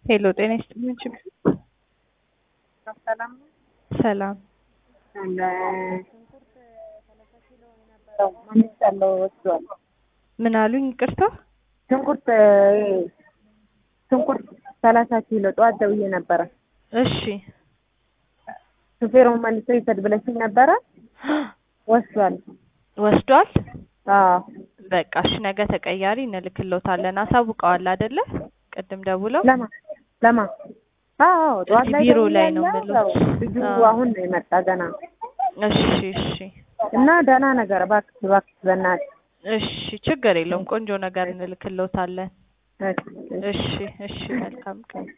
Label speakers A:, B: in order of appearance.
A: ሄሎ ጤና ይስጥልኝ።
B: ሰላም
A: ሰላም
B: እንደ ሽንኩርት ያለው ወስዷል።
A: ምን አሉኝ? ይቅርታ
B: ሽንኩርት 30 ኪሎ ጠዋት ደውዬ ነበረ።
A: እሺ
B: ሹፌሩን መልሶ ይሰድ ብለሽኝ ነበረ። ወስዷል። አዎ
A: በቃ እሺ፣ ነገ ተቀያሪ እንልክልዎታለን። አሳውቀዋል አይደለ? ቅድም ደውለው
B: ለማ አዎ ጠዋት ላይ
A: ቢሮ ላይ ነው የምለው።
B: ልጁ አሁን ነው የመጣ ገና።
A: እሺ
B: እና ደህና ነገር እባክሽ በእናትሽ።
A: እሺ ችግር የለውም። ቆንጆ ነገር እንልክልዎታለን።
B: እሺ
A: እሺ መልካም ቀን።